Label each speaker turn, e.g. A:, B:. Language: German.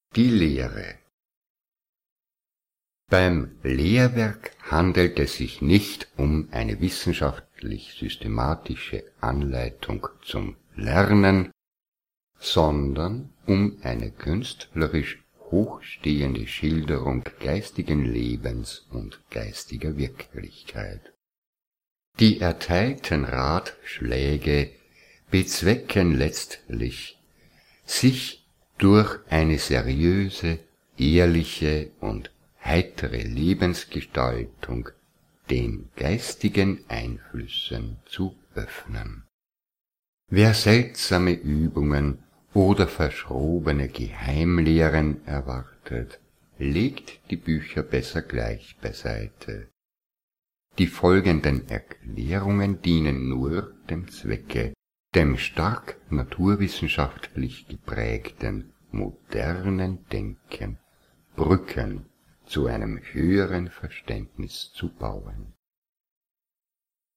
A: Die Lehre. Beim Lehrwerk handelt es sich nicht um eine wissenschaftlich-systematische Anleitung zum Lernen, sondern um eine künstlerisch hochstehende Schilderung geistigen Lebens und geistiger Wirklichkeit. Die erteilten Ratschläge bezwecken letztlich, sich durch eine seriöse, ehrliche und heitere Lebensgestaltung den geistigen Einflüssen zu öffnen. Wer seltsame Übungen oder verschrobene Geheimlehren erwartet, legt die Bücher besser gleich beiseite. Die folgenden Erklärungen dienen nur dem Zwecke, dem stark naturwissenschaftlich geprägten, modernen Denken Brücken zu einem höheren Verständnis zu bauen.